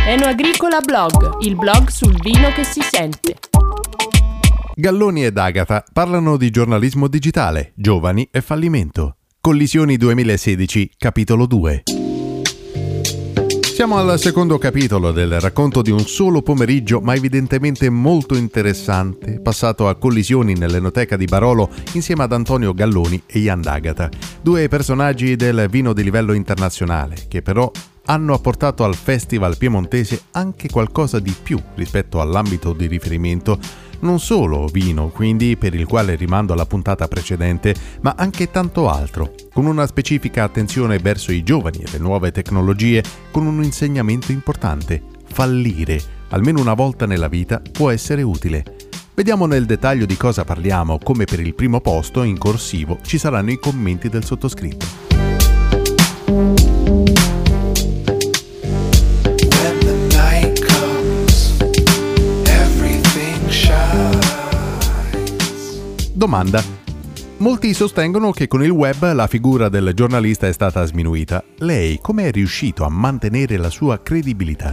Enoagricola Blog, il blog sul vino che si sente. Galloni ed Agata parlano di giornalismo digitale, giovani e fallimento. Collisioni 2016, capitolo 2. Siamo al secondo capitolo del racconto di un solo pomeriggio, ma evidentemente molto interessante, passato a Collisioni nell'Enoteca di Barolo insieme ad Antonio Galloni e Jan D'Agata, due personaggi del vino di livello internazionale, che però hanno apportato al festival piemontese anche qualcosa di più rispetto all'ambito di riferimento, non solo vino, quindi, per il quale rimando alla puntata precedente, ma anche tanto altro, con una specifica attenzione verso i giovani e le nuove tecnologie, con un insegnamento importante: fallire, almeno una volta nella vita, può essere utile. Vediamo nel dettaglio di cosa parliamo. Come per il primo posto, in corsivo, ci saranno i commenti del sottoscritto. Domanda. Molti sostengono che con il web la figura del giornalista è stata sminuita. Lei come è riuscito a mantenere la sua credibilità?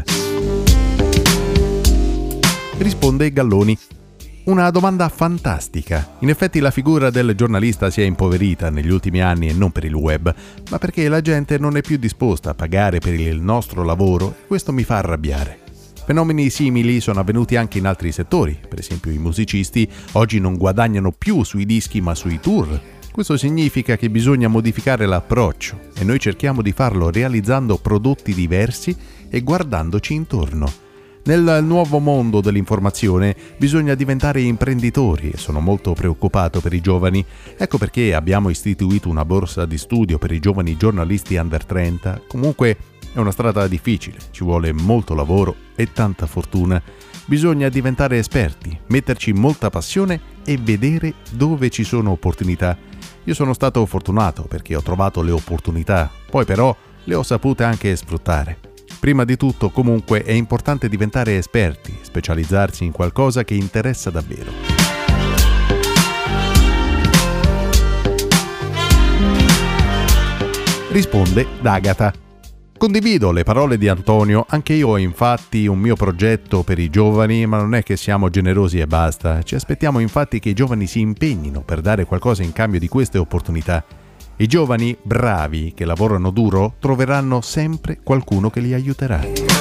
Risponde Galloni. Una domanda fantastica. In effetti la figura del giornalista si è impoverita negli ultimi anni, e non per il web, ma perché la gente non è più disposta a pagare per il nostro lavoro, e questo mi fa arrabbiare. Fenomeni simili sono avvenuti anche in altri settori. Per esempio, i musicisti oggi non guadagnano più sui dischi ma sui tour. Questo significa che bisogna modificare l'approccio, e noi cerchiamo di farlo realizzando prodotti diversi e guardandoci intorno. Nel nuovo mondo dell'informazione bisogna diventare imprenditori, e sono molto preoccupato per i giovani. Ecco perché abbiamo istituito una borsa di studio per i giovani giornalisti under 30. Comunque è una strada difficile, ci vuole molto lavoro e tanta fortuna. Bisogna diventare esperti, metterci molta passione e vedere dove ci sono opportunità. Io sono stato fortunato perché ho trovato le opportunità, poi però le ho sapute anche sfruttare. Prima di tutto, comunque, è importante diventare esperti, specializzarsi in qualcosa che interessa davvero. Risponde D'Agata. Condivido le parole di Antonio, anche io ho infatti un mio progetto per i giovani, ma non è che siamo generosi e basta. Ci aspettiamo infatti che i giovani si impegnino per dare qualcosa in cambio di queste opportunità. I giovani bravi che lavorano duro troveranno sempre qualcuno che li aiuterà.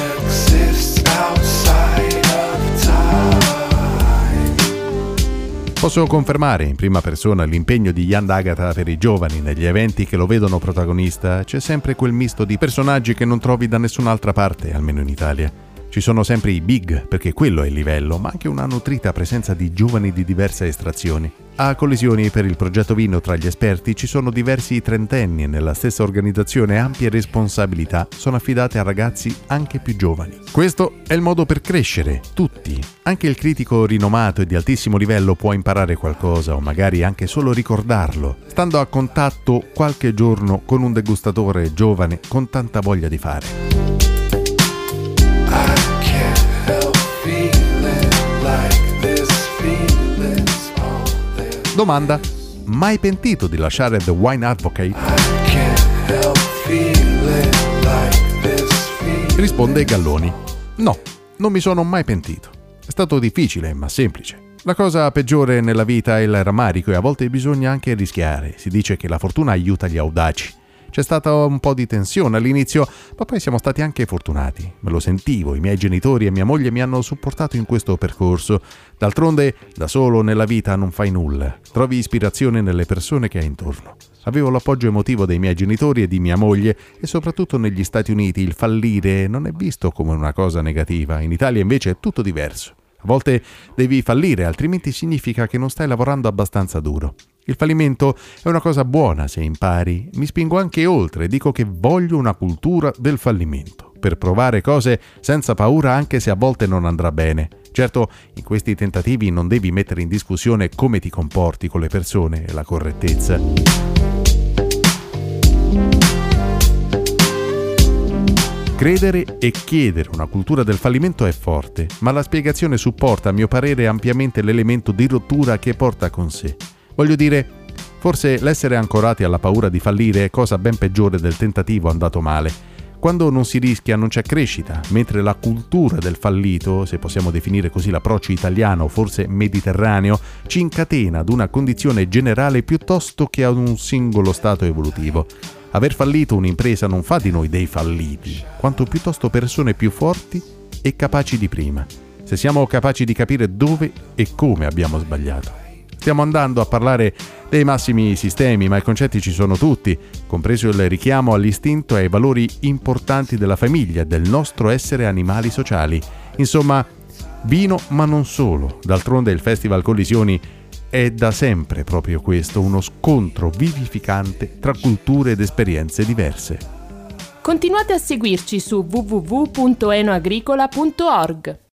Posso confermare in prima persona l'impegno di Jan D'Agata per i giovani negli eventi che lo vedono protagonista. C'è sempre quel misto di personaggi che non trovi da nessun'altra parte, almeno in Italia. Ci sono sempre i big, perché quello è il livello, ma anche una nutrita presenza di giovani di diverse estrazioni. A Collisioni, per il progetto vino tra gli esperti, ci sono diversi trentenni e nella stessa organizzazione ampie responsabilità sono affidate a ragazzi anche più giovani. Questo è il modo per crescere, tutti. Anche il critico rinomato e di altissimo livello può imparare qualcosa, o magari anche solo ricordarlo, stando a contatto qualche giorno con un degustatore giovane con tanta voglia di fare. Domanda. Mai pentito di lasciare The Wine Advocate? Risponde Galloni. No, non mi sono mai pentito. È stato difficile, ma semplice. La cosa peggiore nella vita è il rammarico, e a volte bisogna anche rischiare. Si dice che la fortuna aiuta gli audaci. C'è stata un po' di tensione all'inizio, ma poi siamo stati anche fortunati. Me lo sentivo, i miei genitori e mia moglie mi hanno supportato in questo percorso. D'altronde, da solo nella vita non fai nulla. Trovi ispirazione nelle persone che hai intorno. Avevo l'appoggio emotivo dei miei genitori e di mia moglie, e soprattutto negli Stati Uniti il fallire non è visto come una cosa negativa. In Italia invece è tutto diverso. A volte devi fallire, altrimenti significa che non stai lavorando abbastanza duro. Il fallimento è una cosa buona se impari. Mi spingo anche oltre, dico che voglio una cultura del fallimento, per provare cose senza paura anche se a volte non andrà bene. Certo, in questi tentativi non devi mettere in discussione come ti comporti con le persone e la correttezza. Credere e chiedere una cultura del fallimento è forte, ma la spiegazione supporta, a mio parere, ampiamente l'elemento di rottura che porta con sé. Voglio dire, forse l'essere ancorati alla paura di fallire è cosa ben peggiore del tentativo andato male. Quando non si rischia non c'è crescita, mentre la cultura del fallito, se possiamo definire così l'approccio italiano o forse mediterraneo, ci incatena ad una condizione generale piuttosto che ad un singolo stato evolutivo. Aver fallito un'impresa non fa di noi dei falliti, quanto piuttosto persone più forti e capaci di prima, se siamo capaci di capire dove e come abbiamo sbagliato. Stiamo andando a parlare dei massimi sistemi, ma i concetti ci sono tutti, compreso il richiamo all'istinto e ai valori importanti della famiglia, del nostro essere animali sociali. Insomma, vino ma non solo. D'altronde il Festival Collisioni è da sempre proprio questo, uno scontro vivificante tra culture ed esperienze diverse. Continuate a seguirci su www.enoagricola.org.